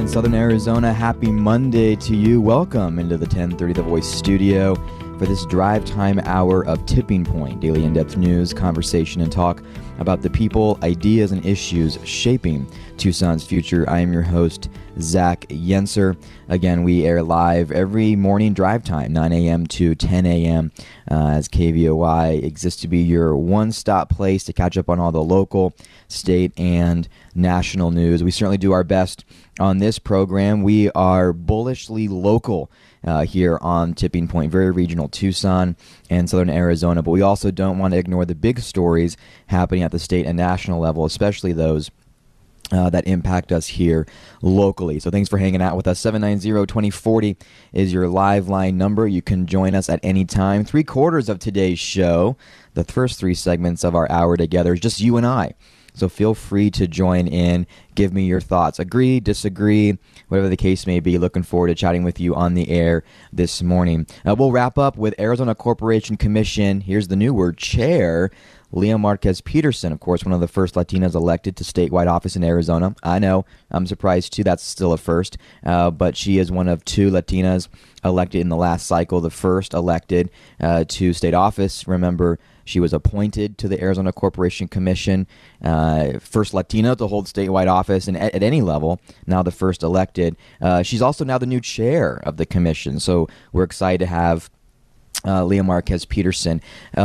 in Southern Arizona, happy Monday to you. Welcome into the 1030 The Voice studio for this drive time hour of Tipping Point, daily in-depth news, conversation, and talk about the people, ideas, and issues shaping Tucson's future. I am your host, Zach Yenser. Again, we air live every morning drive time, 9 a.m. to 10 a.m. As KVOY exists to be your one-stop place to catch up on all the local, state, and national news. We certainly do our best on this program. We are bullishly local here on Tipping Point, very regional Tucson and Southern Arizona. But we also don't want to ignore the big stories happening at the state and national level, especially those that impact us here locally. So thanks for hanging out with us. 790-2040 is your live line number. You can join us at any time. 3/4 of today's show, the first three segments of our hour together, is just you and I. So feel free to join in, give me your thoughts. Agree, disagree, whatever the case may be. Looking forward to chatting with you on the air this morning. We'll wrap up with Arizona Corporation Commission. Here's the new word, chair, Lea Marquez Peterson, of course, one of the first Latinas elected to statewide office in Arizona. I know, I'm surprised too, that's still a first, but she is one of two Latinas elected in the last cycle, the first elected to state office. Remember, she was appointed to the Arizona Corporation Commission, first Latina to hold statewide office and at any level, now the first elected. She's also now the new chair of the commission, so we're excited to have Lea Marquez Peterson.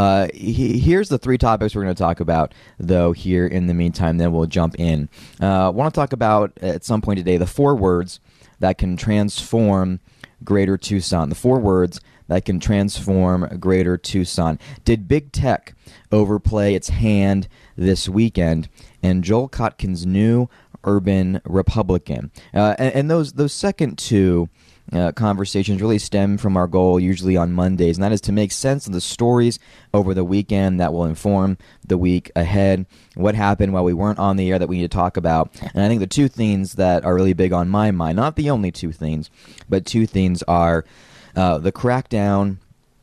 Here's the three topics we're going to talk about, though, here in the meantime. Then we'll jump in. I want to talk about, at some point today, the 4 words that can transform Greater Tucson. The 4 words that can transform Greater Tucson. Did Big Tech overplay its hand this weekend? And Joel Kotkin's new urban Republican. And those second two conversations really stem from our goal usually on Mondays, and that is to make sense of the stories over the weekend that will inform the week ahead. What happened while we weren't on the air that we need to talk about. And I think the two things that are really big on my mind, not the only two things, but two things are the crackdown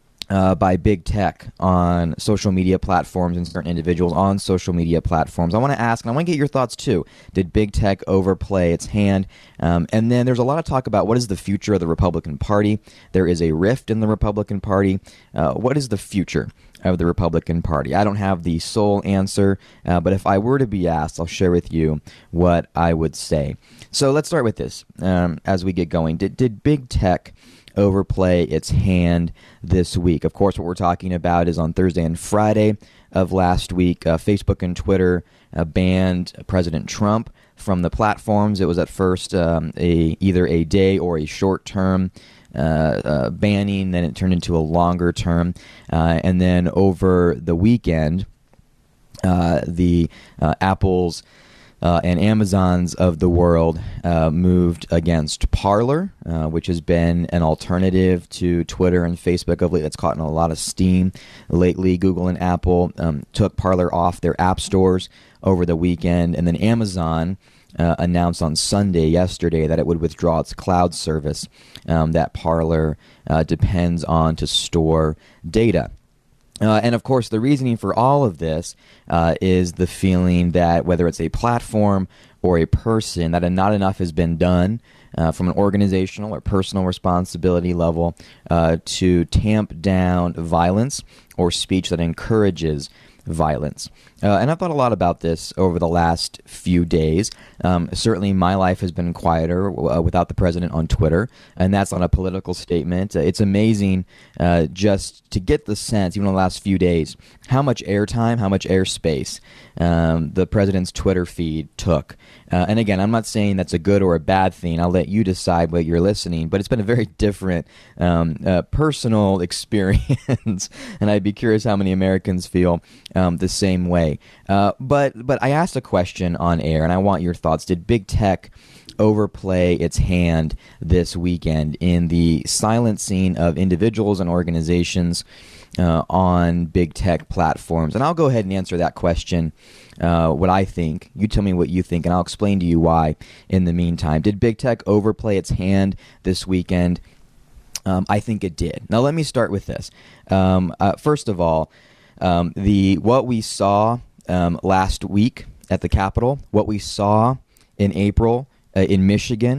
by Big Tech on social media platforms and certain individuals on social media platforms. I want to ask, and I want to get your thoughts too, did Big Tech overplay its hand? And then there's a lot of talk about what is the future of the Republican Party. There is a rift in the Republican Party. What is the future of the Republican Party? I don't have the sole answer, but if I were to be asked, I'll share with you what I would say. So let's start with this as we get going. Did Big Tech overplay its hand this week? Of course, what we're talking about is on Thursday and Friday of last week, Facebook and Twitter banned President Trump from the platforms. It was at first either a day or a short-term banning, then it turned into a longer term. And then over the weekend, the Apple's and Amazons of the world moved against Parler, which has been an alternative to Twitter and Facebook of late. That's caught in a lot of steam lately. Google and Apple took Parler off their app stores over the weekend, and then Amazon announced on Sunday, yesterday, that it would withdraw its cloud service that Parler depends on to store data. And, of course, the reasoning for all of this is the feeling that whether it's a platform or a person, that not enough has been done from an organizational or personal responsibility level to tamp down violence or speech that encourages violence. And I've thought a lot about this over the last few days. Certainly my life has been quieter without the president on Twitter, and that's not a political statement. It's amazing just to get the sense, even in the last few days, how much airtime, how much airspace the president's Twitter feed took. And again, I'm not saying that's a good or a bad thing. I'll let you decide what you're listening, but it's been a very different personal experience, and I'd be curious how many Americans feel the same way. But I asked a question on air, and I want your thoughts. Did Big Tech overplay its hand this weekend in the silencing of individuals and organizations on Big Tech platforms? And I'll go ahead and answer that question, what I think. You tell me what you think, and I'll explain to you why in the meantime. Did Big Tech overplay its hand this weekend? I think it did. Now, let me start with this. First of all, what we saw last week at the Capitol, what we saw in April in Michigan,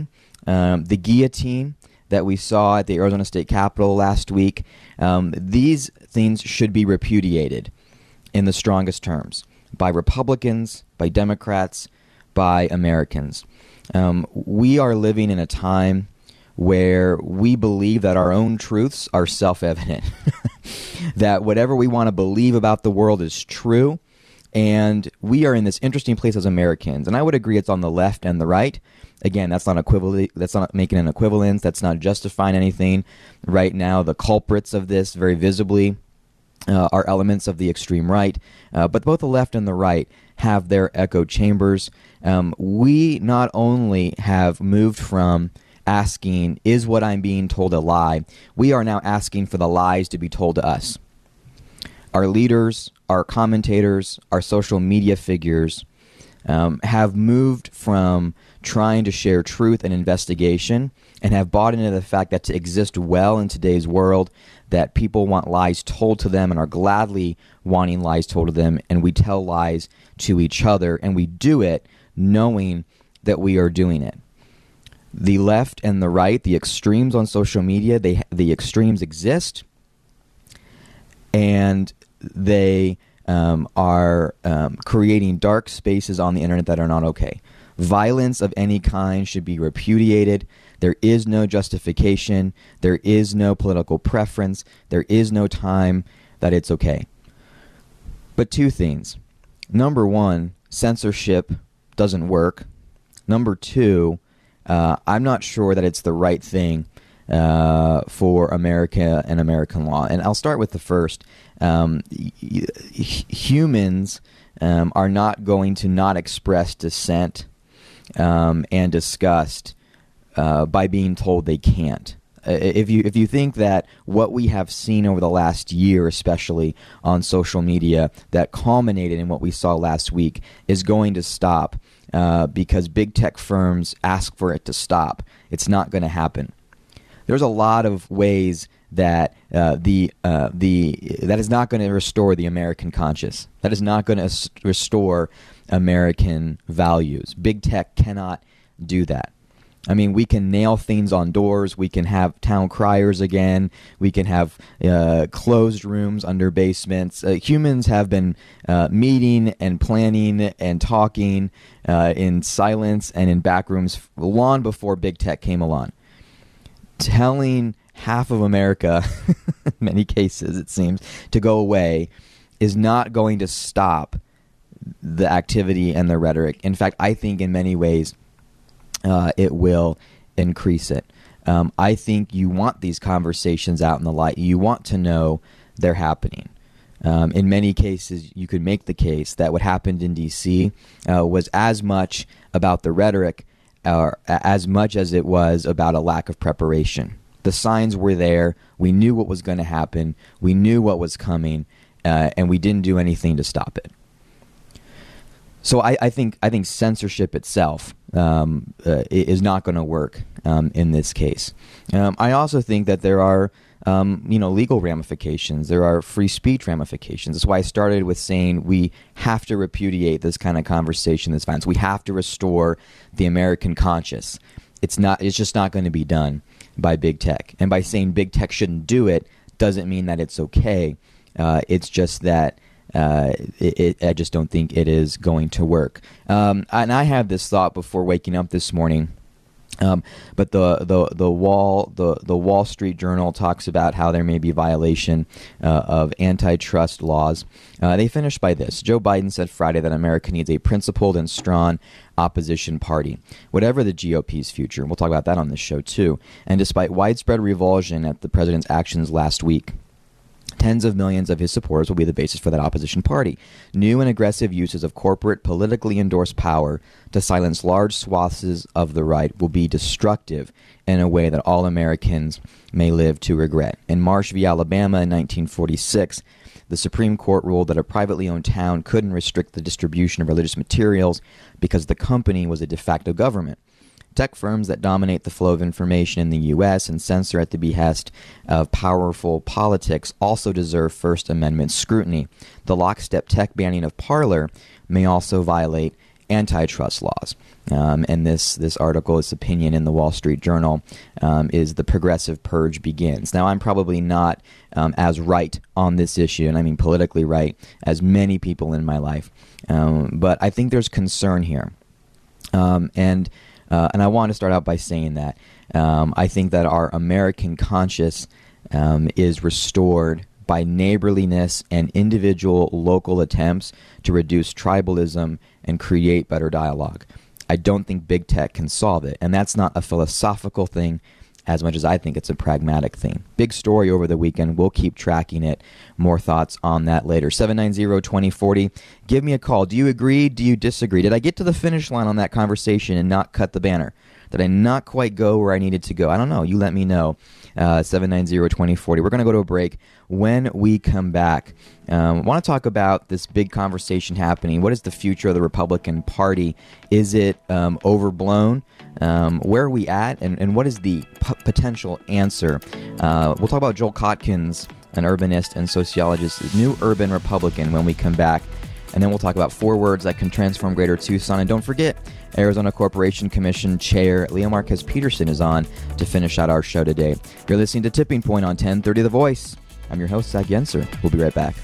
the guillotine that we saw at the Arizona State Capitol last week, these things should be repudiated in the strongest terms by Republicans, by Democrats, by Americans. We are living in a time where we believe that our own truths are self-evident, that whatever we want to believe about the world is true, and we are in this interesting place as Americans. And I would agree it's on the left and the right. Again, that's not making an equivalence. That's not justifying anything. Right now, the culprits of this very visibly are elements of the extreme right. But both the left and the right have their echo chambers. We not only have moved from asking, is what I'm being told a lie? We are now asking for the lies to be told to us. Our leaders, our commentators, our social media figures have moved from trying to share truth and investigation and have bought into the fact that to exist well in today's world, that people want lies told to them and are gladly wanting lies told to them, and we tell lies to each other, and we do it knowing that we are doing it. The left and the right, the extremes on social media, the extremes exist, and they are creating dark spaces on the internet that are not okay. Violence of any kind should be repudiated. There is no justification. There is no political preference. There is no time that it's okay. But two things. Number one, censorship doesn't work. Number two, I'm not sure that it's the right thing for America and American law. And I'll start with the first. Humans are not going to not express dissent and disgust by being told they can't. If you think that what we have seen over the last year, especially on social media, that culminated in what we saw last week, is going to stop because big tech firms ask for it to stop, it's not going to happen. There's a lot of ways that that is not going to restore the American conscience. That is not going to restore American values. Big tech cannot do that. I mean, we can nail things on doors. We can have town criers again. We can have closed rooms under basements. Humans have been meeting and planning and talking in silence and in back rooms long before big tech came along. Telling half of America, in many cases it seems, to go away is not going to stop the activity and the rhetoric. In fact, I think in many ways it will increase it. I think you want these conversations out in the light. You want to know they're happening. In many cases, you could make the case that what happened in D.C. Was as much about the rhetoric as much as it was about a lack of preparation. The signs were there. We knew what was going to happen. We knew what was coming, and we didn't do anything to stop it. So I think censorship itself is not going to work in this case. I also think that there are legal ramifications. There are free speech ramifications. That's why I started with saying we have to repudiate this kind of conversation, this violence. We have to restore the American conscience. It's just not going to be done by big tech. And by saying big tech shouldn't do it doesn't mean that it's okay. It's just that I just don't think it is going to work. And I had this thought before waking up this morning. But the Wall Street Journal talks about how there may be violation of antitrust laws. They finished by this. Joe Biden said Friday that America needs a principled and strong opposition party, whatever the GOP's future. We'll talk about that on this show too. And despite widespread revulsion at the president's actions last week, tens of millions of his supporters will be the basis for that opposition party. New and aggressive uses of corporate, politically endorsed power to silence large swaths of the right will be destructive in a way that all Americans may live to regret. In Marsh v. Alabama in 1946, the Supreme Court ruled that a privately owned town couldn't restrict the distribution of religious materials because the company was a de facto government. Tech firms that dominate the flow of information in the U.S. and censor at the behest of powerful politics also deserve First Amendment scrutiny. The lockstep tech banning of Parler may also violate antitrust laws. And this article, this opinion in the Wall Street Journal, is the progressive purge begins. Now, I'm probably not as right on this issue, and I mean politically right, as many people in my life. But I think there's concern here. And I want to start out by saying that I think that our American conscience is restored by neighborliness and individual local attempts to reduce tribalism and create better dialogue. I don't think big tech can solve it, and that's not a philosophical thing as much as I think it's a pragmatic thing. Big story over the weekend. We'll keep tracking it. More thoughts on that later. 790-2040. Give me a call. Do you agree? Do you disagree? Did I get to the finish line on that conversation and not cut the banner? Did I not quite go where I needed to go? I don't know. You let me know. 790-2040. We're going to go to a break. When we come back, I want to talk about this big conversation happening. What is the future of the Republican Party? Is it overblown? Where are we at? And what is the potential answer? We'll talk about Joel Kotkins, an urbanist and sociologist, new urban Republican, when we come back. And then we'll talk about 4 words that can transform Greater Tucson. And don't forget, Arizona Corporation Commission Chair Leo Marquez Peterson is on to finish out our show today. You're listening to Tipping Point on 1030 The Voice. I'm your host, Zach Yenser. We'll be right back.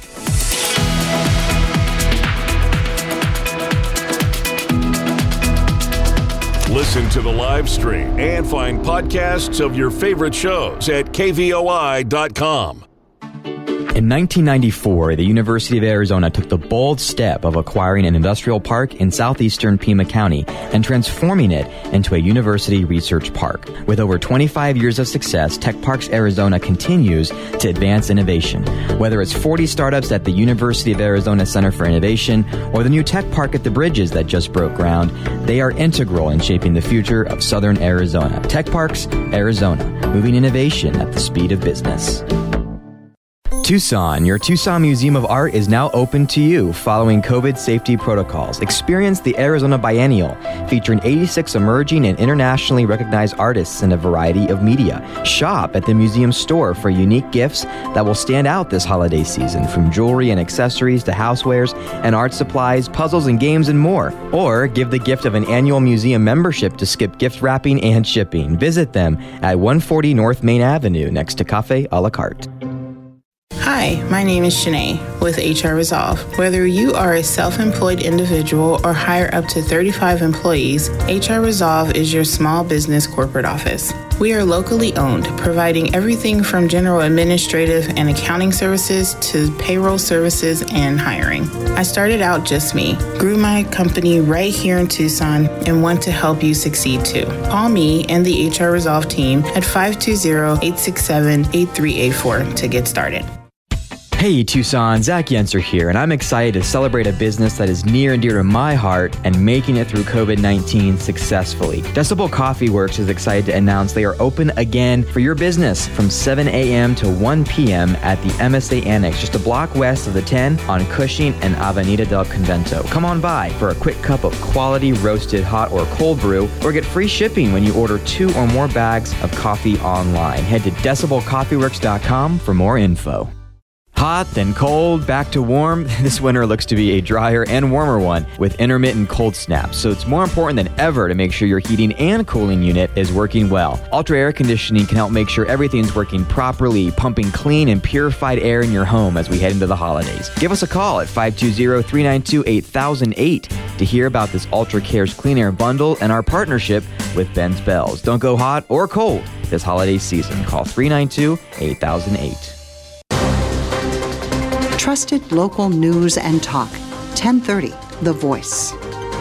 Listen to the live stream and find podcasts of your favorite shows at kvoi.com. In 1994, the University of Arizona took the bold step of acquiring an industrial park in southeastern Pima County and transforming it into a university research park. With over 25 years of success, Tech Parks Arizona continues to advance innovation. Whether it's 40 startups at the University of Arizona Center for Innovation or the new tech park at the Bridges that just broke ground, they are integral in shaping the future of southern Arizona. Tech Parks Arizona, moving innovation at the speed of business. Tucson, your Tucson Museum of Art is now open to you following COVID safety protocols. Experience the Arizona Biennial, featuring 86 emerging and internationally recognized artists in a variety of media. Shop at the museum store for unique gifts that will stand out this holiday season, from jewelry and accessories to housewares and art supplies, puzzles and games, and more. Or give the gift of an annual museum membership to skip gift wrapping and shipping. Visit them at 140 North Main Avenue next to Cafe a la Carte. Hi, my name is Shanae with HR Resolve. Whether you are a self-employed individual or hire up to 35 employees, HR Resolve is your small business corporate office. We are locally owned, providing everything from general administrative and accounting services to payroll services and hiring. I started out just me, grew my company right here in Tucson, and want to help you succeed too. Call me and the HR Resolve team at 520-867-8384 to get started. Hey Tucson, Zach Yenser here, and I'm excited to celebrate a business that is near and dear to my heart and making it through COVID-19 successfully. Decibel Coffee Works is excited to announce they are open again for your business from 7 a.m. to 1 p.m. at the MSA Annex, just a block west of the 10 on Cushing and Avenida del Convento. Come on by for a quick cup of quality roasted hot or cold brew, or get free shipping when you order 2 or more bags of coffee online. Head to decibelcoffeeworks.com for more info. Hot, then cold, back to warm. This winter looks to be a drier and warmer one with intermittent cold snaps. So it's more important than ever to make sure your heating and cooling unit is working well. Ultra Air Conditioning can help make sure everything's working properly, pumping clean and purified air in your home as we head into the holidays. Give us a call at 520-392-8008 to hear about this Ultra Cares Clean Air Bundle and our partnership with Ben's Bells. Don't go hot or cold this holiday season. Call 392-8008. Trusted local news and talk. 1030 The Voice.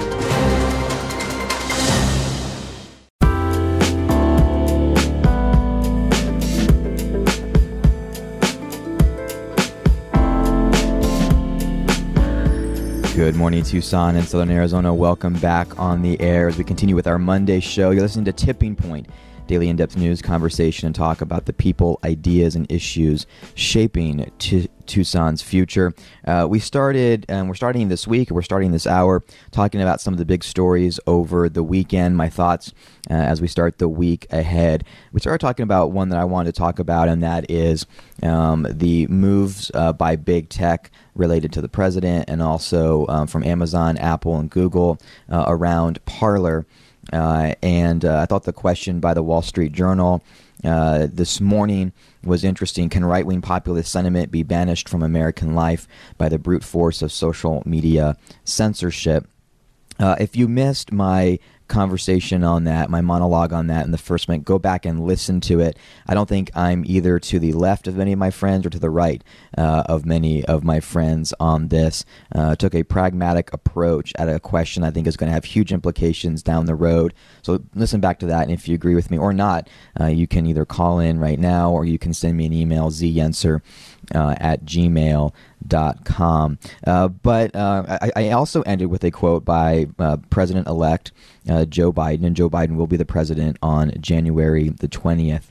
Good morning, Tucson and Southern Arizona. Welcome back on the air as we continue with our Monday show. You're listening to Tipping Point, daily in-depth news, conversation, and talk about the people, ideas, and issues shaping Tucson's future. We're starting this week, we're starting this hour, talking about some of the big stories over the weekend, my thoughts as we start the week ahead. We started talking about one that I wanted to talk about, and that is the moves by big tech related to the president, and also from Amazon, Apple, and Google around Parler. And I thought the question by the Wall Street Journal this morning was interesting. Can right-wing populist sentiment be banished from American life by the brute force of social media censorship? If you missed my conversation on that, my monologue on that in the first minute, go back and listen to it. I don't think I'm either to the left of many of my friends or to the right of many of my friends on this. Took a pragmatic approach at a question I think is going to have huge implications down the road. So listen back to that, and if you agree with me or not, you can either call in right now or you can send me an email, zyenser at gmail.com. But I also ended with a quote by President-elect Joe Biden, and Joe Biden will be the president on January the 20th.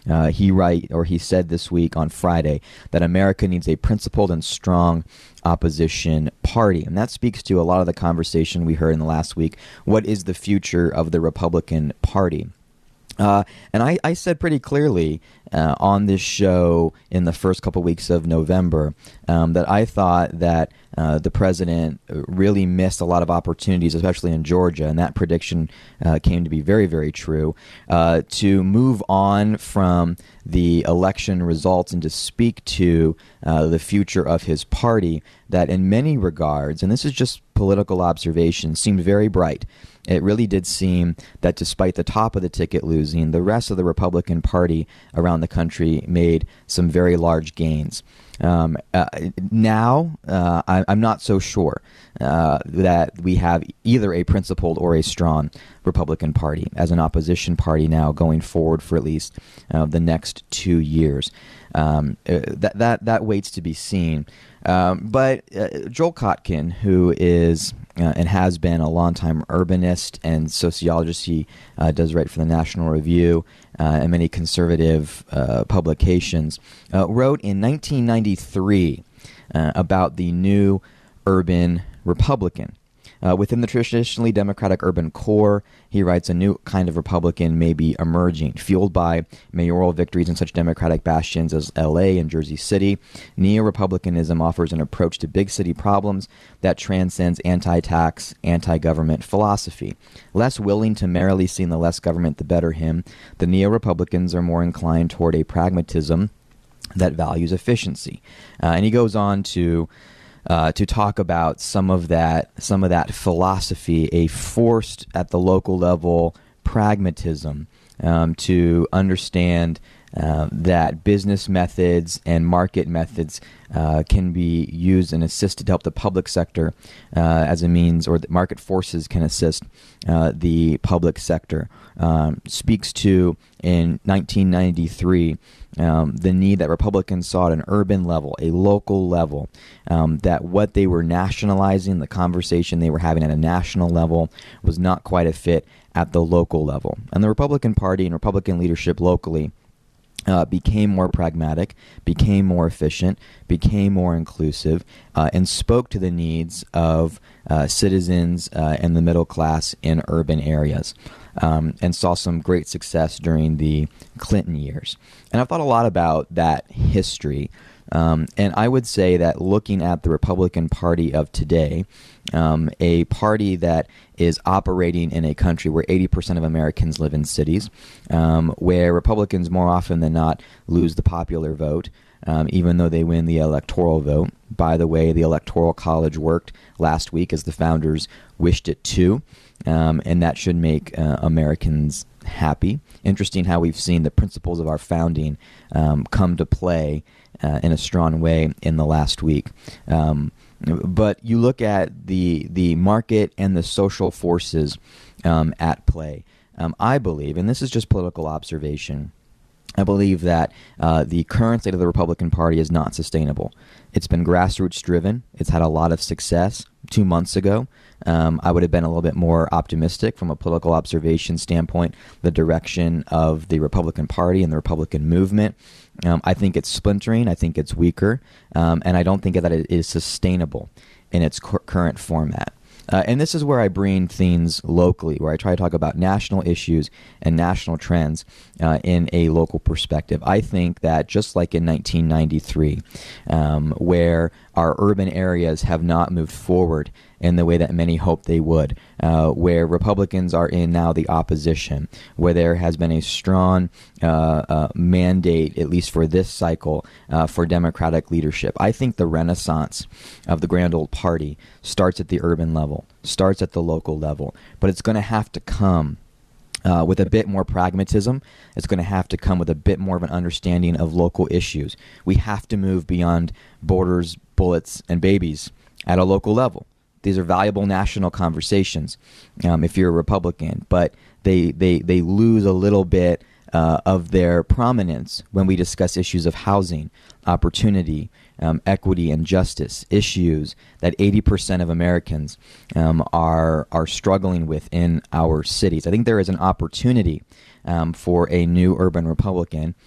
He said this week on Friday that America needs a principled and strong opposition party. And that speaks to a lot of the conversation we heard in the last week. What is the future of the Republican Party? And I said pretty clearly on this show in the first couple weeks of November that I thought that the president really missed a lot of opportunities, especially in Georgia, and that prediction came to be very, very true, to move on from the election results and to speak to the future of his party that in many regards, and this is just political observation, seemed very bright. It really did seem that despite the top of the ticket losing, the rest of the Republican Party around the country made some very large gains. Now, I'm not so sure that we have either a principled or a strong Republican Party as an opposition party now going forward for at least the next 2 years. That waits to be seen. But Joel Kotkin, who is and has been a longtime urbanist and sociologist, he does write for the National Review and many conservative publications, wrote in 1993 about the new urban Republican. Within the traditionally Democratic urban core, he writes, a new kind of Republican may be emerging, fueled by mayoral victories in such Democratic bastions as L.A. and Jersey City. Neo-Republicanism offers an approach to big city problems that transcends anti-tax, anti-government philosophy. Less willing to merely see the less government the better him, the Neo-Republicans are more inclined toward a pragmatism that values efficiency. And he goes on to talk about some of that philosophy, a forced at the local level pragmatism, to understand that business methods and market methods can be used and assisted to help the public sector as a means, or that market forces can assist the public sector. Speaks to, in 1993, the need that Republicans saw at an urban level, a local level, that what they were nationalizing, the conversation they were having at a national level, was not quite a fit at the local level. And the Republican Party and Republican leadership locally became more pragmatic, became more efficient, became more inclusive, and spoke to the needs of citizens and the middle class in urban areas, and saw some great success during the Clinton years. And I've thought a lot about that history. And I would say that looking at the Republican Party of today, a party that is operating in a country where 80% of Americans live in cities, where Republicans more often than not lose the popular vote, even though they win the electoral vote. By the way, the Electoral College worked last week as the founders wished it to, and that should make Americans happy. Interesting how we've seen the principles of our founding come to play in a strong way in the last week. But you look at the market and the social forces at play. I believe, and this is just political observation, I believe that the current state of the Republican Party is not sustainable. It's been grassroots driven. It's had a lot of success. 2 months ago, I would have been a little bit more optimistic from a political observation standpoint, the direction of the Republican Party and the Republican movement. I think it's splintering. I think it's weaker. And I don't think that it is sustainable in its current format. And this is where I bring things locally, where I try to talk about national issues and national trends in a local perspective. I think that just like in 1993, where our urban areas have not moved forward in the way that many hoped they would, where Republicans are in now the opposition, where there has been a strong mandate, at least for this cycle, for Democratic leadership. I think the renaissance of the grand old party starts at the urban level, starts at the local level, but it's going to have to come with a bit more pragmatism. It's going to have to come with a bit more of an understanding of local issues. We have to move beyond borders, bullets, and babies at a local level. These are valuable national conversations if you're a Republican, but they lose a little bit of their prominence when we discuss issues of housing, opportunity, equity, and justice, issues that 80% of Americans are struggling with in our cities. I think there is an opportunity for a new urban Republican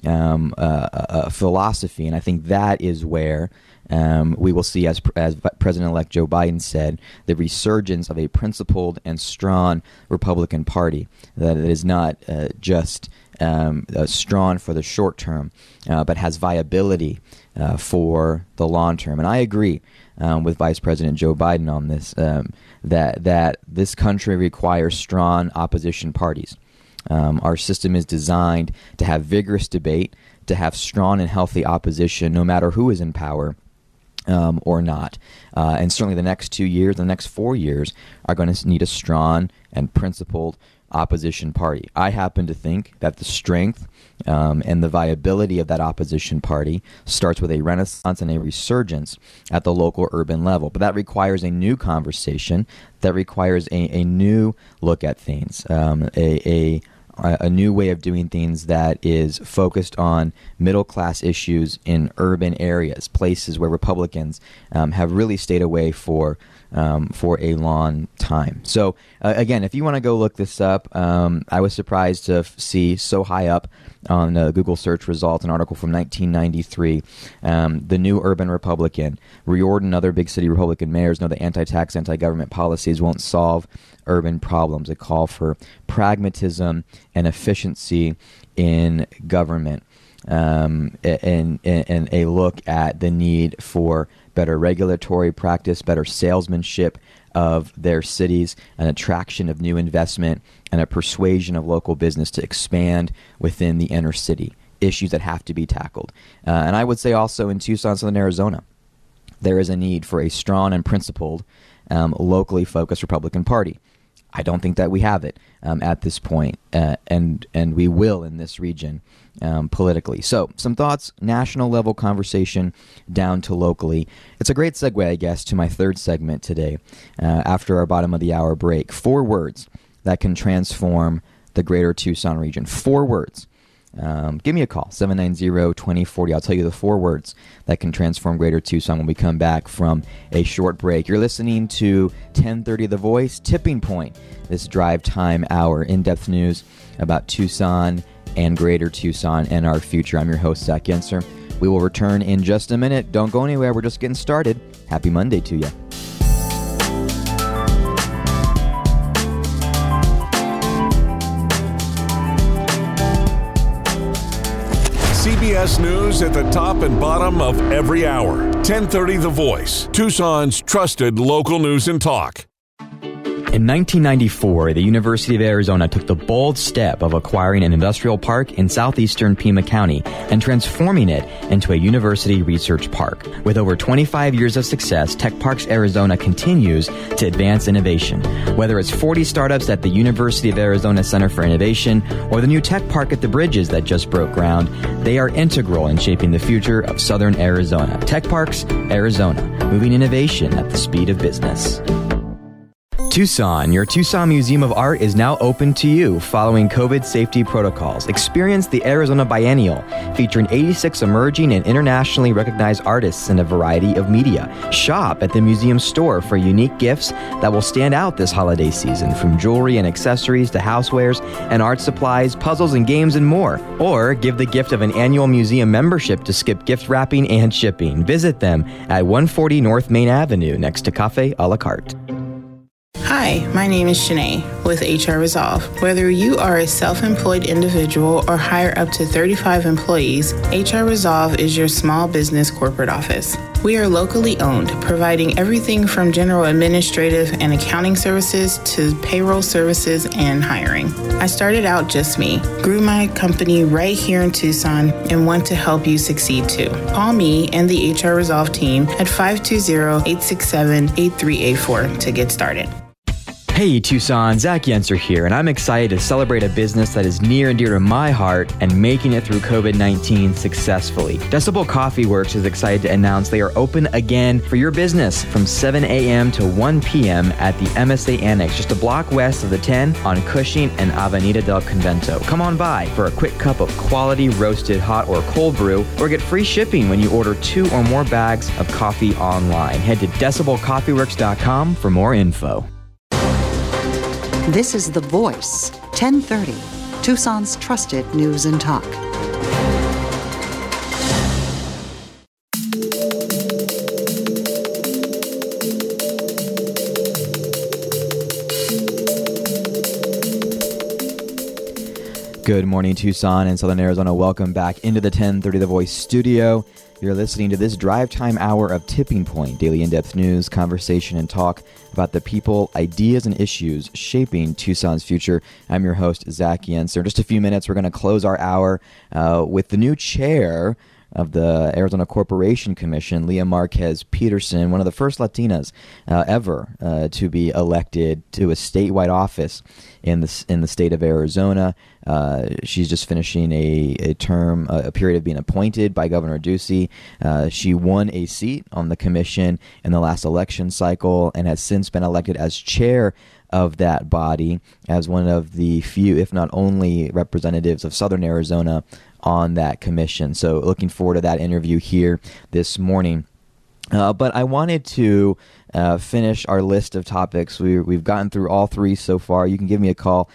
philosophy, and I think that is where we will see, as President-elect Joe Biden said, the resurgence of a principled and strong Republican Party that is not just strong for the short term, but has viability for the long term. And I agree with Vice President Joe Biden on this, that this country requires strong opposition parties. Our system is designed to have vigorous debate, to have strong and healthy opposition, no matter who is in power or not. And certainly the next 2 years, the next 4 years are going to need a strong and principled opposition party. I happen to think that the strength and the viability of that opposition party starts with a renaissance and a resurgence at the local urban level. But that requires a new conversation, that requires a new look at things, a new way of doing things that is focused on middle-class issues in urban areas, places where Republicans have really stayed away for a long time. So, again, if you want to go look this up, I was surprised to see so high up on Google search results an article from 1993. The new urban Republican. Riordan and other big city Republican mayors know that anti-tax, anti-government policies won't solve urban problems. A call for pragmatism and efficiency in government, and a look at the need for better regulatory practice, better salesmanship of their cities, an attraction of new investment, and a persuasion of local business to expand within the inner city, issues that have to be tackled. And I would say also in Tucson, Southern Arizona, there is a need for a strong and principled, locally focused Republican Party. I don't think that we have it at this point, and we will in this region politically. So some thoughts, national level conversation down to locally. It's a great segue, I guess, to my third segment today after our bottom of the hour break. 4 words that can transform the greater Tucson region. 4 words. Give me a call, 790-2040. I'll tell you the 4 words that can transform greater Tucson when we come back from a short break. You're listening to 1030 The Voice, Tipping Point, this drive time hour, in-depth news about Tucson and greater Tucson and our future. I'm your host, Zach Yenser. We will return in just a minute. Don't go anywhere. We're just getting started. Happy Monday to you. CBS News at the top and bottom of every hour. 1030 The Voice, Tucson's trusted local news and talk. In 1994, the University of Arizona took the bold step of acquiring an industrial park in southeastern Pima County and transforming it into a university research park. With over 25 years of success, Tech Parks Arizona continues to advance innovation. Whether it's 40 startups at the University of Arizona Center for Innovation or the new tech park at the Bridges that just broke ground, they are integral in shaping the future of southern Arizona. Tech Parks Arizona, moving innovation at the speed of business. Tucson, your Tucson Museum of Art is now open to you following COVID safety protocols. Experience the Arizona Biennial, featuring 86 emerging and internationally recognized artists in a variety of media. Shop at the museum store for unique gifts that will stand out this holiday season, from jewelry and accessories to housewares and art supplies, puzzles and games, and more. Or give the gift of an annual museum membership to skip gift wrapping and shipping. Visit them at 140 North Main Avenue, next to Cafe a la Carte. Hi, my name is Shanae with HR Resolve. Whether you are a self-employed individual or hire up to 35 employees, HR Resolve is your small business corporate office. We are locally owned, providing everything from general administrative and accounting services to payroll services and hiring. I started out just me, grew my company right here in Tucson, and want to help you succeed too. Call me and the HR Resolve team at 520-867-8384 to get started. Hey Tucson, Zach Yenser here, and I'm excited to celebrate a business that is near and dear to my heart and making it through COVID-19 successfully. Decibel Coffee Works is excited to announce they are open again for your business from 7 a.m. to 1 p.m. at the MSA Annex, just a block west of the 10 on Cushing and Avenida del Convento. Come on by for a quick cup of quality roasted hot or cold brew, or get free shipping when you order 2 or more bags of coffee online. Head to decibelcoffeeworks.com for more info. This is The Voice, 1030, Tucson's trusted news and talk. Good morning, Tucson and Southern Arizona. Welcome back into the 1030 The Voice studio. You're listening to this drive time hour of Tipping Point, daily in-depth news, conversation, and talk about the people, ideas, and issues shaping Tucson's future. I'm your host, Zach Yenser. In just a few minutes, we're going to close our hour with the new chair of the Arizona Corporation Commission, Leah Marquez Peterson, one of the first Latinas ever to be elected to a statewide office in the state of Arizona. She's just finishing a term, a period of being appointed by Governor Ducey. She won a seat on the commission in the last election cycle and has since been elected as chair of that body, as one of the few, if not only, representatives of Southern Arizona on that commission. So looking forward to that interview here this morning. But I wanted to finish our list of topics. We've gotten through all 3 so far. You can give me a call,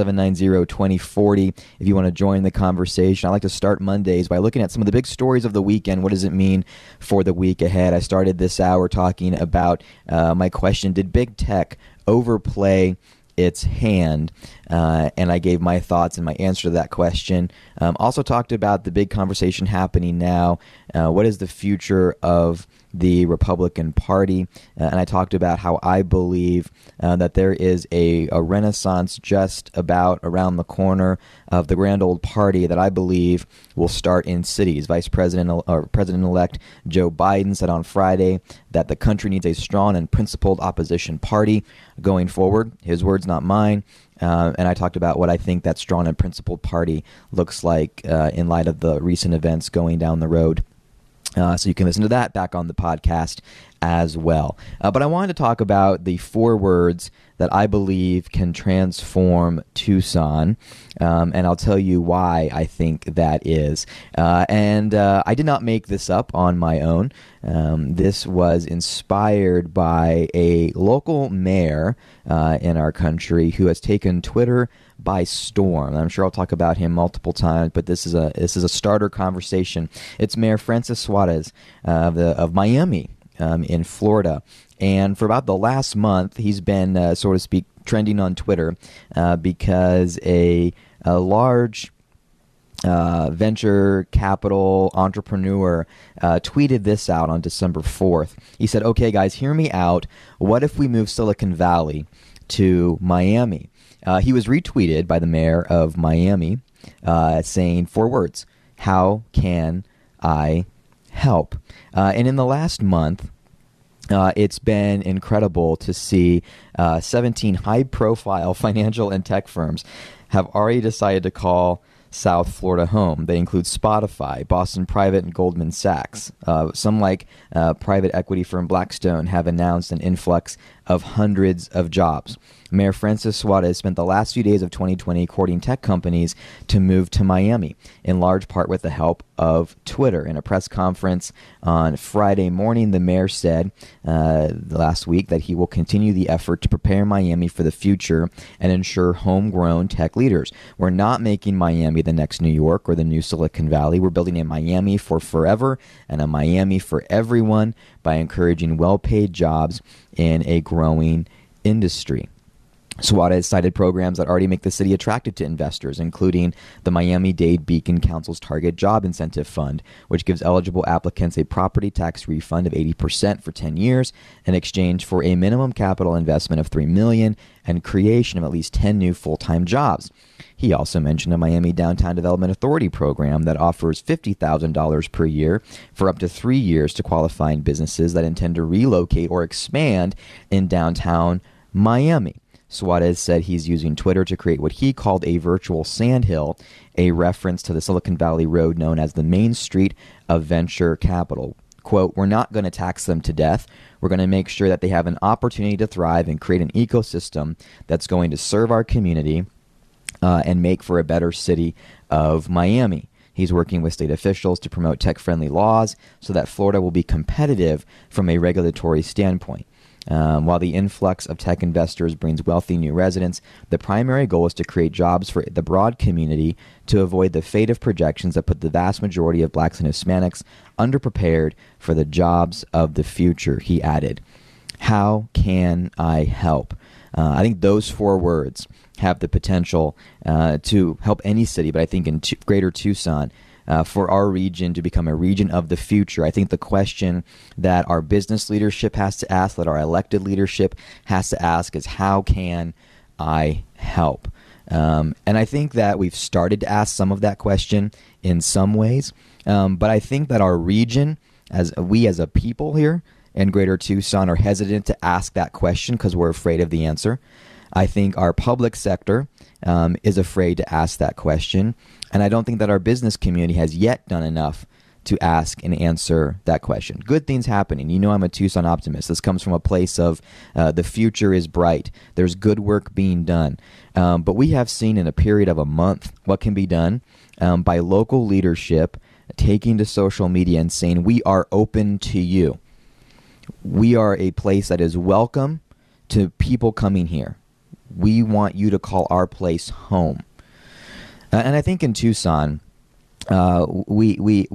790-2040, if you want to join the conversation. I like to start Mondays by looking at some of the big stories of the weekend. What does it mean for the week ahead? I started this hour talking about my question, did big tech overplay its hand? And I gave my thoughts and my answer to that question. Also talked about the big conversation happening now. What is the future of the Republican Party? And I talked about how I believe that there is a renaissance just about around the corner of the grand old party that I believe will start in cities. Vice President or President-elect Joe Biden said on Friday that the country needs a strong and principled opposition party going forward. His words, not mine. And I talked about what I think that strong and principled party looks like in light of the recent events going down the road. So you can listen to that back on the podcast as well. But I wanted to talk about the 4 words that I believe can transform Tucson, and I'll tell you why I think that is. And I did not make this up on my own. This was inspired by a local mayor in our country who has taken Twitter by storm. I'm sure I'll talk about him multiple times, but this is a starter conversation. It's Mayor Francis Suarez of Miami in Florida. And for about the last month, he's been, so to speak, trending on Twitter because a large venture capital entrepreneur tweeted this out on December 4th. He said, "Okay, guys, hear me out. What if we move Silicon Valley to Miami?" He was retweeted by the mayor of Miami saying 4 words: "How can I help?" And in the last month, it's been incredible to see 17 high-profile financial and tech firms have already decided to call South Florida home. They include Spotify, Boston Private, and Goldman Sachs. Some like private equity firm Blackstone have announced an influx of hundreds of jobs. Mayor Francis Suarez spent the last few days of 2020 courting tech companies to move to Miami, in large part with the help of Twitter. In a press conference on Friday morning, the mayor said last week that he will continue the effort to prepare Miami for the future and ensure homegrown tech leaders. We're not making Miami the next New York or the new Silicon Valley. We're building a Miami for forever and a Miami for everyone by encouraging well-paid jobs in a growing industry. Suarez cited programs that already make the city attractive to investors, including the Miami-Dade Beacon Council's Target Job Incentive Fund, which gives eligible applicants a property tax refund of 80% for 10 years in exchange for a minimum capital investment of $3 million and creation of at least 10 new full-time jobs. He also mentioned a Miami Downtown Development Authority program that offers $50,000 per year for up to 3 years to qualifying businesses that intend to relocate or expand in downtown Miami. Suarez said he's using Twitter to create what he called a virtual sandhill, a reference to the Silicon Valley road known as the Main Street of venture capital. Quote, "We're not going to tax them to death. We're going to make sure that they have an opportunity to thrive and create an ecosystem that's going to serve our community and make for a better city of Miami." He's working with state officials to promote tech-friendly laws so that Florida will be competitive from a regulatory standpoint. While the influx of tech investors brings wealthy new residents, the primary goal is to create jobs for the broad community to avoid the fate of projections that put the vast majority of blacks and Hispanics underprepared for the jobs of the future, he added. How can I help? I think those 4 words have the potential to help any city, but I think in Greater Tucson, for our region to become a region of the future. I think the question that our business leadership has to ask, that our elected leadership has to ask, is how can I help? And I think that we've started to ask some of that question in some ways, but I think that our region, as a people here in Greater Tucson, are hesitant to ask that question because we're afraid of the answer. I think our public sector is afraid to ask that question. And I don't think that our business community has yet done enough to ask and answer that question. Good things happening. You know, I'm a Tucson optimist. This comes from a place of the future is bright. There's good work being done. But we have seen in a period of a month what can be done by local leadership taking to social media and saying, we are open to you. We are a place that is welcome to people coming here. We want you to call our place home. And I think in Tucson, we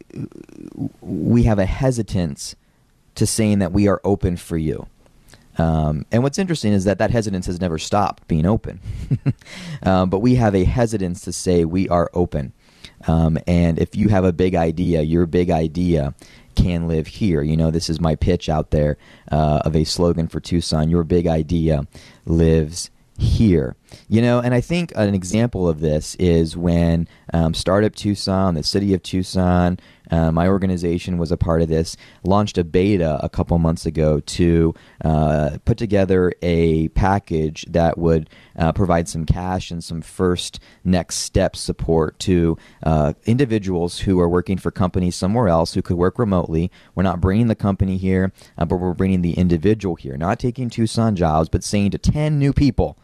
have a hesitance to saying that we are open for you. And what's interesting is that hesitance has never stopped being open. But we have a hesitance to say we are open. And if you have a big idea, your big idea can live here. You know, this is my pitch out there of a slogan for Tucson. Your big idea lives here. You know, and I think an example of this is when Startup Tucson, the city of Tucson, my organization was a part of this, launched a beta a couple months ago to put together a package that would provide some cash and some first next step support to individuals who are working for companies somewhere else who could work remotely. We're not bringing the company here, but we're bringing the individual here, not taking Tucson jobs, but saying to 10 new people,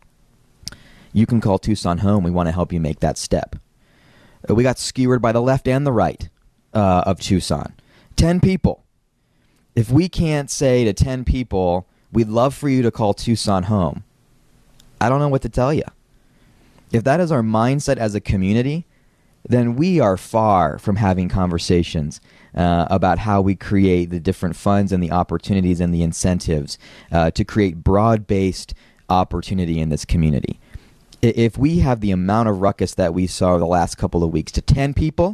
you can call Tucson home. We want to help you make that step. We got skewered by the left and the right of Tucson. 10 people. If we can't say to 10 people, we'd love for you to call Tucson home, I don't know what to tell you. If that is our mindset as a community, then we are far from having conversations about how we create the different funds and the opportunities and the incentives to create broad-based opportunity in this community. If we have the amount of ruckus that we saw the last couple of weeks to 10 people,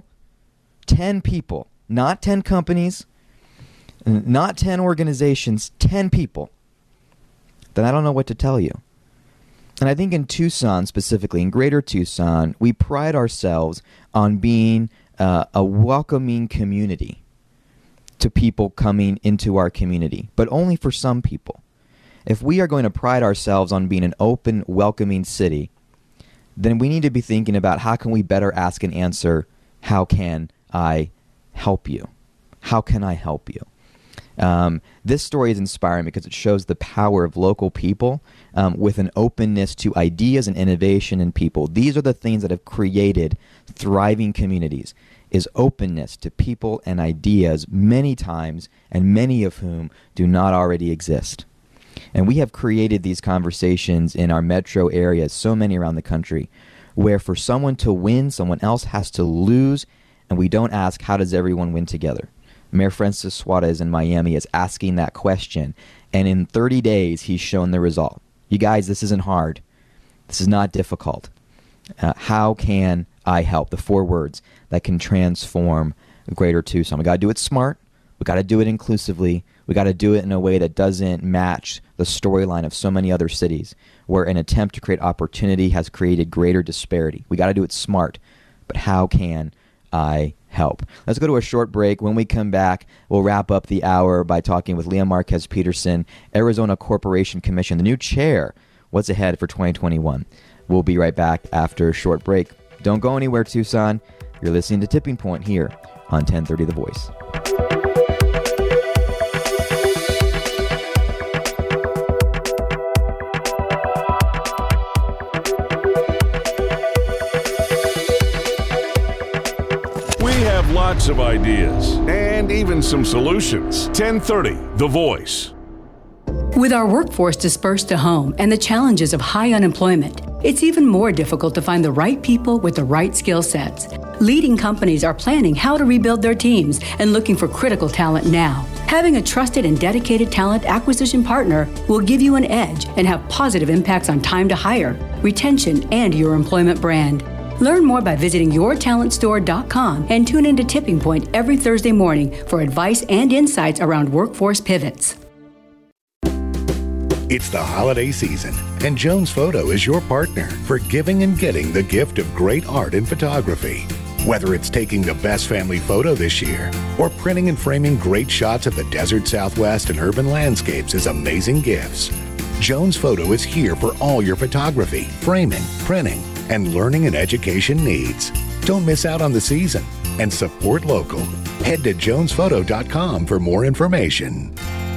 not 10 companies, not 10 organizations, 10 people, then I don't know what to tell you. And I think in Tucson specifically, in Greater Tucson, we pride ourselves on being a welcoming community to people coming into our community, but only for some people. If we are going to pride ourselves on being an open, welcoming city, then we need to be thinking about how can we better ask and answer, how can I help you? How can I help you? This story is inspiring because it shows the power of local people with an openness to ideas and innovation in people. These are the things that have created thriving communities, is openness to people and ideas many times, and many of whom do not already exist. And we have created these conversations in our metro areas, so many around the country, where for someone to win, someone else has to lose, and we don't ask, how does everyone win together? Mayor Francis Suarez in Miami is asking that question, and in 30 days, he's shown the result. You guys, this isn't hard. This is not difficult. How can I help? The 4 words that can transform Greater Tucson. We got to do it smart. We got to do it inclusively. We got to do it in a way that doesn't match the storyline of so many other cities, where an attempt to create opportunity has created greater disparity. We got to do it smart. But how can I help? Let's go to a short break. When we come back, we'll wrap up the hour by talking with Leah Marquez Peterson, Arizona Corporation Commission, the new chair. What's ahead for 2021? We'll be right back after a short break. Don't go anywhere, Tucson. You're listening to Tipping Point here on 1030 The Voice. Lots of ideas and even some solutions. 1030 The Voice. With our workforce dispersed to home and the challenges of high unemployment, it's even more difficult to find the right people with the right skill sets. Leading companies are planning how to rebuild their teams and looking for critical talent now. Having a trusted and dedicated talent acquisition partner will give you an edge and have positive impacts on time to hire, retention, and your employment brand. Learn more by visiting yourtalentstore.com and tune into Tipping Point every Thursday morning for advice and insights around workforce pivots. It's the holiday season, and Jones Photo is your partner for giving and getting the gift of great art and photography. Whether it's taking the best family photo this year or printing and framing great shots of the desert Southwest and urban landscapes as amazing gifts, Jones Photo is here for all your photography, framing, printing, and learning and education needs. Don't miss out on the season and support local. Head to jonesphoto.com for more information.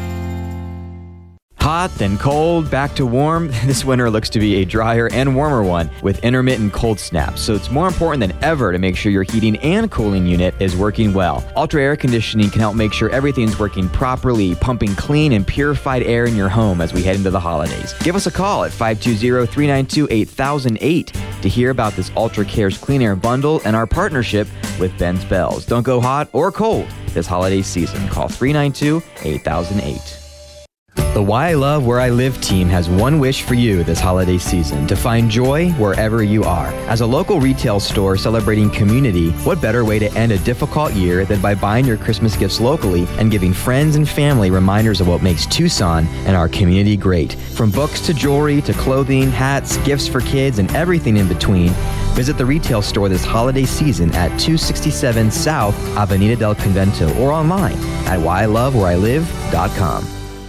Hot, then cold, back to warm. This winter looks to be a drier and warmer one with intermittent cold snaps. So it's more important than ever to make sure your heating and cooling unit is working well. Ultra Air Conditioning can help make sure everything's working properly, pumping clean and purified air in your home as we head into the holidays. Give us a call at 520-392-8008 to hear about this Ultra Care's Clean Air Bundle and our partnership with Ben's Bells. Don't go hot or cold this holiday season. Call 392-8008. The Why I Love Where I Live team has one wish for you this holiday season: to find joy wherever you are. As a local retail store celebrating community, what better way to end a difficult year than by buying your Christmas gifts locally and giving friends and family reminders of what makes Tucson and our community great. From books to jewelry to clothing, hats, gifts for kids, and everything in between, visit the retail store this holiday season at 267 South Avenida del Convento or online at whyilovewhereilive.com.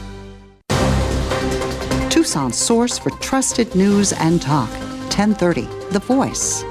Tucson's source for trusted news and talk. 1030 The Voice.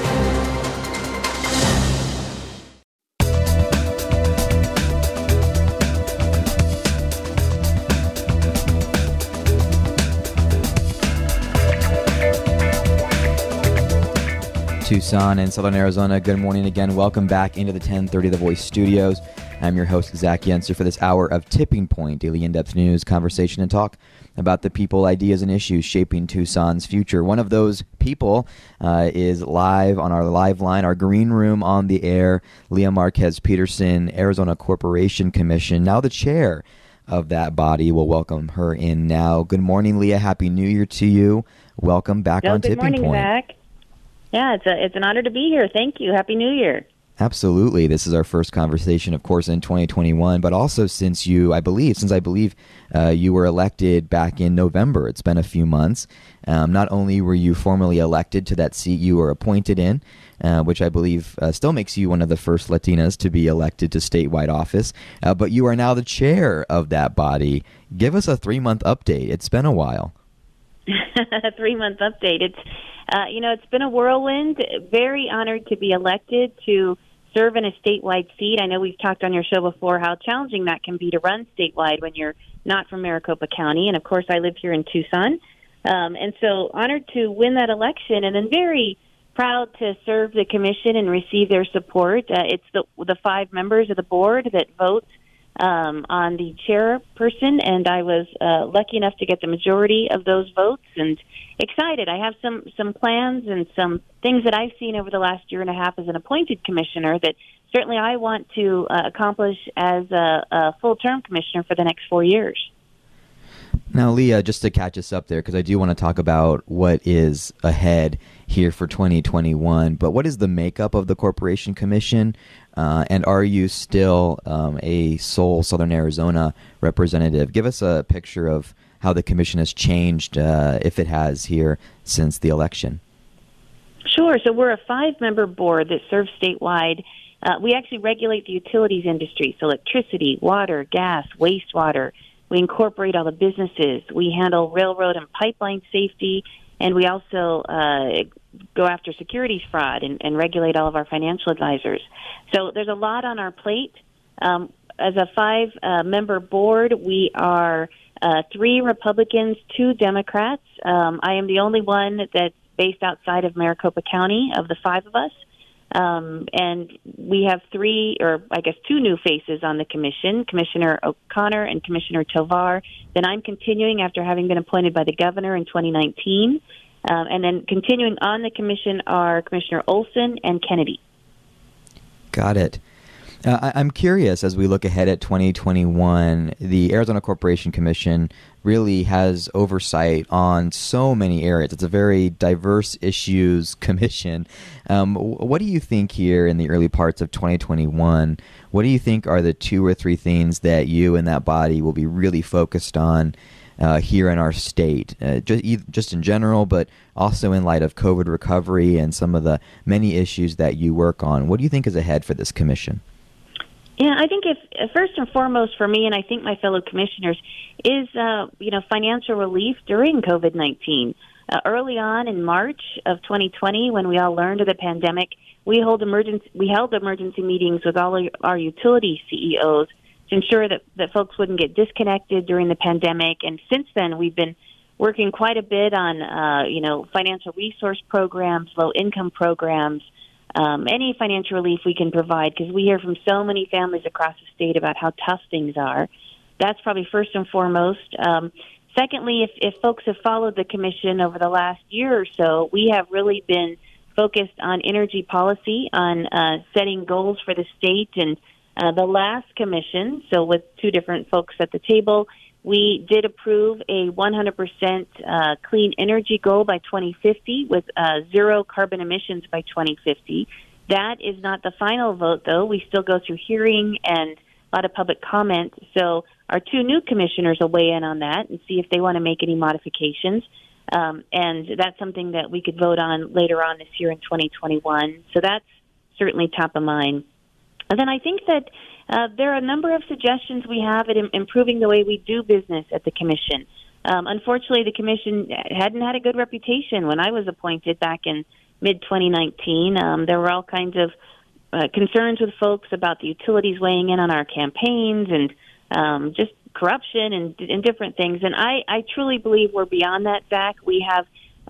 Tucson and Southern Arizona, good morning again. Welcome back into the 1030 The Voice studios. I'm your host, Zach Yenser, for this hour of Tipping Point, daily in-depth news, conversation, and talk about the people, ideas, and issues shaping Tucson's future. One of those people is live on our live line, our green room on the air, Leah Marquez Peterson, Arizona Corporation Commission, now the chair of that body. We'll welcome her in now. Good morning, Leah. Happy New Year to you. Welcome back on Tipping Point. Good morning, Zach. Yeah, it's an honor to be here. Thank you. Happy New Year. Absolutely. This is our first conversation, of course, in 2021, but also since I believe you were elected back in November. It's been a few months. Not only were you formally elected to that seat you were appointed in, which I believe still makes you one of the first Latinas to be elected to statewide office, but you are now the chair of that body. Give us a 3-month update. It's been a while. A 3-month update. It's been a whirlwind. Very honored to be elected to serve in a statewide seat. I know we've talked on your show before how challenging that can be to run statewide when you're not from Maricopa County. And, of course, I live here in Tucson. And so honored to win that election, and then very proud to serve the commission and receive their support. It's the 5 members of the board that vote on the chairperson, and I was lucky enough to get the majority of those votes, and excited. I have some plans and some things that I've seen over the last year and a half as an appointed commissioner that certainly I want to accomplish as a full-term commissioner for the next 4 years. Now, Leah, just to catch us up there, because I do want to talk about what is ahead here for 2021, but what is the makeup of the Corporation Commission, and are you still a sole Southern Arizona representative? Give us a picture of how the commission has changed, if it has, here since the election. Sure. So we're a 5-member board that serves statewide. We actually regulate the utilities industry, so electricity, water, gas, wastewater. We incorporate all the businesses. We handle railroad and pipeline safety, and we also go after securities fraud and regulate all of our financial advisors. So there's a lot on our plate. As a 5-member board, we are 3 Republicans, 2 Democrats. I am the only one that's based outside of Maricopa County of the 5 of us. And we have 2 new faces on the commission, Commissioner O'Connor and Commissioner Tovar. Then I'm continuing after having been appointed by the governor in 2019. And then continuing on the commission are Commissioner Olson and Kennedy. Got it. I'm curious, as we look ahead at 2021, the Arizona Corporation Commission really has oversight on so many areas. It's a very diverse issues commission. What do you think here in the early parts of 2021? What do you think are the 2 or 3 things that you and that body will be really focused on here in our state, just in general, but also in light of COVID recovery and some of the many issues that you work on? What do you think is ahead for this commission? Yeah, I think if first and foremost for me, and I think my fellow commissioners, is financial relief during COVID-19. Early on in March of 2020, when we all learned of the pandemic, we held emergency meetings with all of our utility CEOs to ensure that folks wouldn't get disconnected during the pandemic. And since then, we've been working quite a bit on financial resource programs, low income programs. Any financial relief we can provide, because we hear from so many families across the state about how tough things are. That's probably first and foremost. Secondly, if folks have followed the commission over the last year or so, we have really been focused on energy policy, on setting goals for the state. And the last commission, so with 2 different folks at the table, we did approve a 100% clean energy goal by 2050 with 0 carbon emissions by 2050. That is not the final vote, though. We still go through hearing and a lot of public comment. So our 2 new commissioners will weigh in on that and see if they want to make any modifications. And that's something that we could vote on later on this year in 2021. So that's certainly top of mind. And then I think that there are a number of suggestions we have at improving the way we do business at the commission. Unfortunately, the commission hadn't had a good reputation when I was appointed back in mid-2019. There were all kinds of concerns with folks about the utilities weighing in on our campaigns and just corruption and different things. And I truly believe we're beyond that, Zach. We have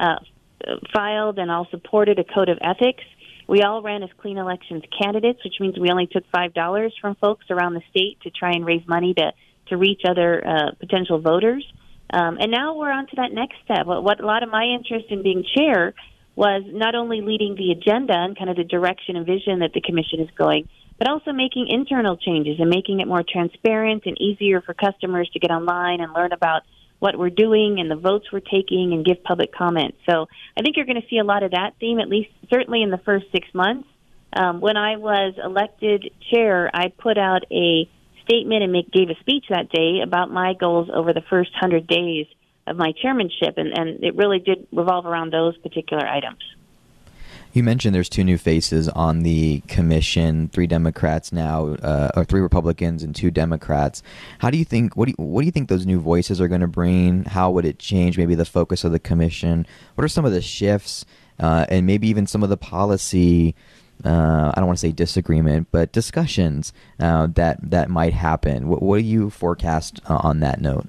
filed and all supported a code of ethics. We all ran as clean elections candidates, which means we only took $5 from folks around the state to try and raise money to reach other potential voters. And now we're on to that next step. What a lot of my interest in being chair was not only leading the agenda and kind of the direction and vision that the commission is going, but also making internal changes and making it more transparent and easier for customers to get online and learn about what we're doing and the votes we're taking and give public comment. So I think you're going to see a lot of that theme, at least certainly in the first 6 months. When I was elected chair, I put out a statement and gave a speech that day about my goals over the first 100 days of my chairmanship, and it really did revolve around those particular items. You mentioned there's 2 new faces on the commission, 3 Democrats now, or 3 Republicans and 2 Democrats. How do you think? What do you think those new voices are going to bring? How would it change maybe the focus of the commission? What are some of the shifts and maybe even some of the policy I don't want to say disagreement, but discussions that might happen. What do you forecast on that note?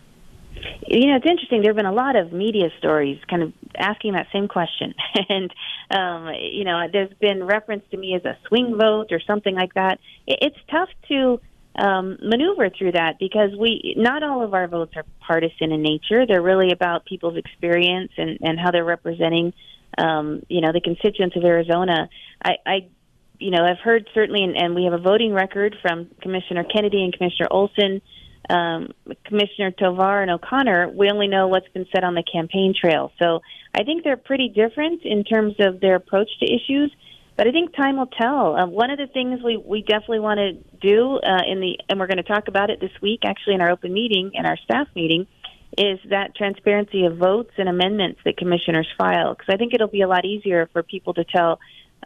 It's interesting. There have been a lot of media stories kind of asking that same question. And, there's been reference to me as a swing vote or something like that. It's tough to maneuver through that because not all of our votes are partisan in nature. They're really about people's experience and how they're representing, the constituents of Arizona. I've heard certainly, and we have a voting record from Commissioner Kennedy and Commissioner Olson, Commissioner Tovar and O'Connor. We only know what's been said on the campaign trail. So I think they're pretty different in terms of their approach to issues, but I think time will tell. One of the things we definitely want to do and we're going to talk about it this week, actually in our open meeting and our staff meeting, is that transparency of votes and amendments that commissioners file, because I think it'll be a lot easier for people to tell,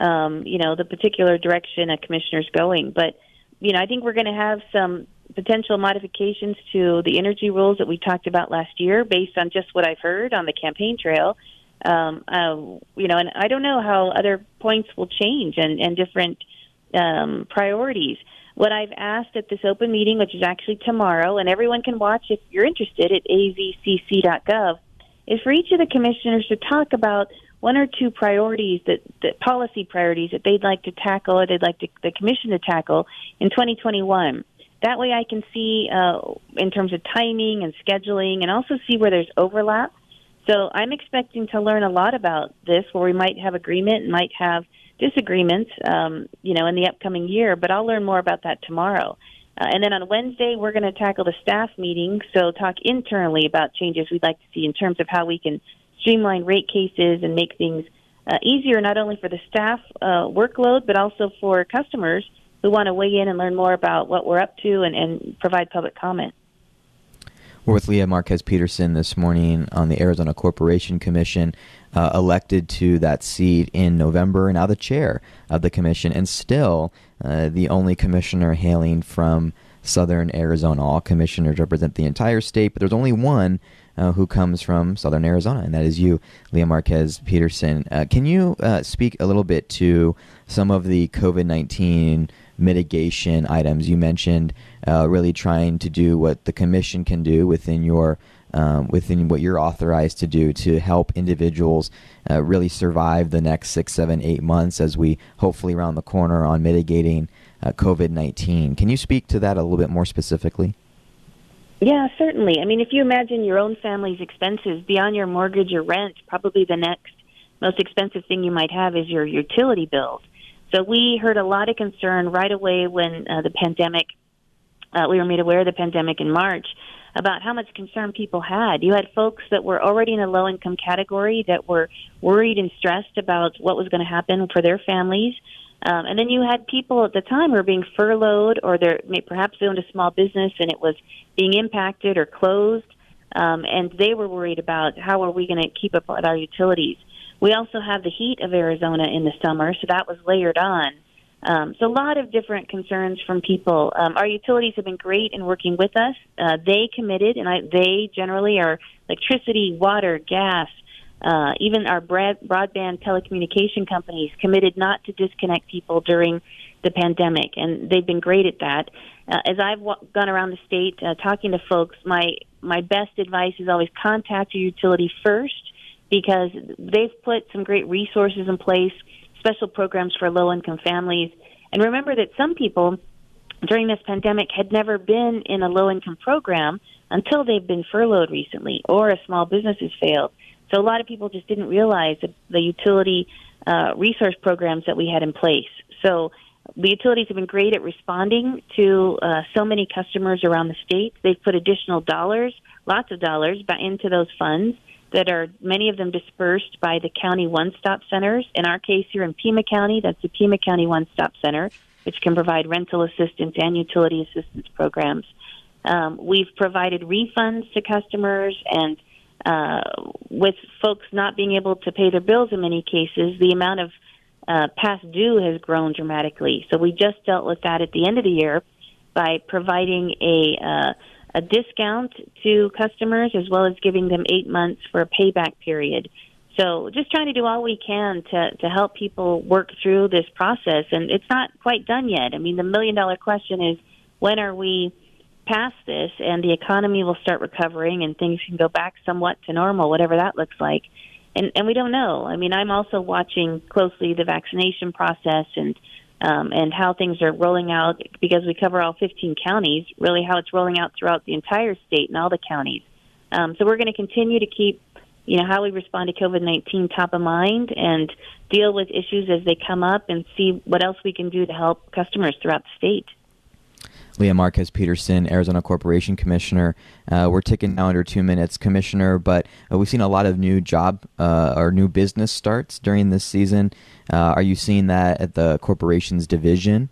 the particular direction a commissioner's going. But, I think we're going to have some potential modifications to the energy rules that we talked about last year based on just what I've heard on the campaign trail. And I don't know how other points will change and different priorities. What I've asked at this open meeting, which is actually tomorrow, and everyone can watch if you're interested at azcc.gov, is for each of the commissioners to talk about one or two priorities, that policy priorities that they'd like to tackle or they'd like the commission to tackle in 2021. That way I can see in terms of timing and scheduling and also see where there's overlap. So I'm expecting to learn a lot about this, where we might have agreement and might have disagreements, in the upcoming year, but I'll learn more about that tomorrow. And then on Wednesday, we're going to tackle the staff meeting, so talk internally about changes we'd like to see in terms of how we can streamline rate cases and make things easier, not only for the staff workload, but also for customers who want to weigh in and learn more about what we're up to and provide public comment. We're with Leah Marquez Peterson this morning on the Arizona Corporation Commission, elected to that seat in November, and now the chair of the commission, and still the only commissioner hailing from Southern Arizona. All commissioners represent the entire state, but there's only one who comes from Southern Arizona, and that is you, Leah Marquez Peterson. Can you speak a little bit to some of the COVID-19 mitigation items? You mentioned really trying to do what the commission can do within what you're authorized to do to help individuals really survive the next 6, 7, 8 months as we hopefully round the corner on mitigating COVID-19. Can you speak to that a little bit more specifically? Yeah, certainly. I mean, if you imagine your own family's expenses beyond your mortgage or rent, probably the next most expensive thing you might have is your utility bills. So we heard a lot of concern right away when the pandemic, we were made aware of the pandemic in March, about how much concern people had. You had folks that were already in a low-income category that were worried and stressed about what was going to happen for their families. And then you had people at the time who were being furloughed, or perhaps they owned a small business and it was being impacted or closed, and they were worried about how are we going to keep up with our utilities. We also have the heat of Arizona in the summer, so that was layered on. So a lot of different concerns from people. Our utilities have been great in working with us. They committed, and they generally are electricity, water, gas, even our broadband telecommunication companies committed not to disconnect people during the pandemic, and they've been great at that. As I've gone around the state talking to folks, my best advice is always contact your utility first, because they've put some great resources in place, special programs for low-income families. And remember that some people during this pandemic had never been in a low-income program until they've been furloughed recently or a small business has failed. So a lot of people just didn't realize the utility resource programs that we had in place. So the utilities have been great at responding to so many customers around the state. They've put additional dollars, lots of dollars, into those funds that are many of them dispersed by the county one-stop centers. In our case here in Pima County, that's the Pima County One-Stop Center, which can provide rental assistance and utility assistance programs. We've provided refunds to customers, and with folks not being able to pay their bills in many cases, the amount of past due has grown dramatically. So we just dealt with that at the end of the year by providing a discount to customers, as well as giving them 8 months for a payback period. So just trying to do all we can to help people work through this process. And it's not quite done yet. I mean, the million-dollar question is, when are we past this and the economy will start recovering and things can go back somewhat to normal, whatever that looks like? And we don't know. I mean, I'm also watching closely the vaccination process and how things are rolling out, because we cover all 15 counties, really how it's rolling out throughout the entire state and all the counties. So we're going to continue to keep, how we respond to COVID-19 top of mind and deal with issues as they come up and see what else we can do to help customers throughout the state. Leah Marquez Peterson, Arizona Corporation Commissioner. We're ticking now under 2 minutes, Commissioner, but we've seen a lot of new job or new business starts during this season. Are you seeing that at the corporations division?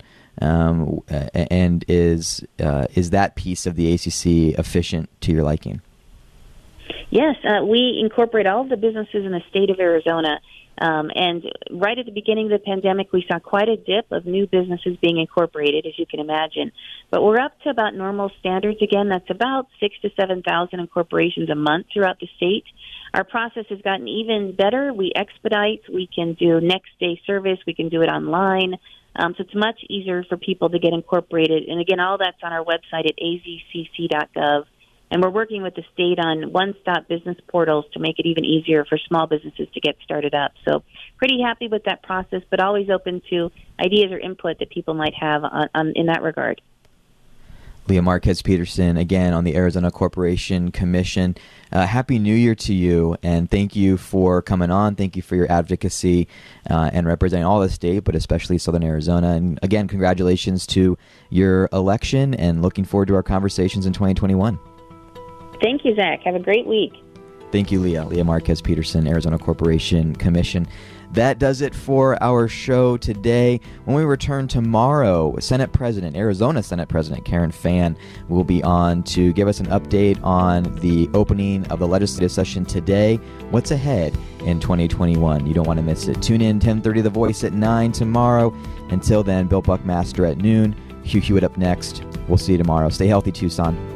And is that piece of the ACC efficient to your liking? Yes, we incorporate all of the businesses in the state of Arizona. And right at the beginning of the pandemic, we saw quite a dip of new businesses being incorporated, as you can imagine. But we're up to about normal standards again. That's about 6,000 to 7,000 incorporations a month throughout the state. Our process has gotten even better. We expedite. We can do next-day service. We can do it online. So it's much easier for people to get incorporated. And again, all that's on our website at azcc.gov. And we're working with the state on one-stop business portals to make it even easier for small businesses to get started up. So pretty happy with that process, but always open to ideas or input that people might have in that regard. Leah Marquez Peterson, again, on the Arizona Corporation Commission. Happy New Year to you, and thank you for coming on. Thank you for your advocacy and representing all the state, but especially Southern Arizona. And again, congratulations to your election, and looking forward to our conversations in 2021. Thank you, Zach. Have a great week. Thank you, Leah. Leah Marquez Peterson, Arizona Corporation Commission. That does it for our show today. When we return tomorrow, Arizona Senate President Karen Fann will be on to give us an update on the opening of the legislative session today. What's ahead in 2021? You don't want to miss it. Tune in 10:30 The Voice at 9 tomorrow. Until then, Bill Buckmaster at noon. Hugh Hewitt up next. We'll see you tomorrow. Stay healthy, Tucson.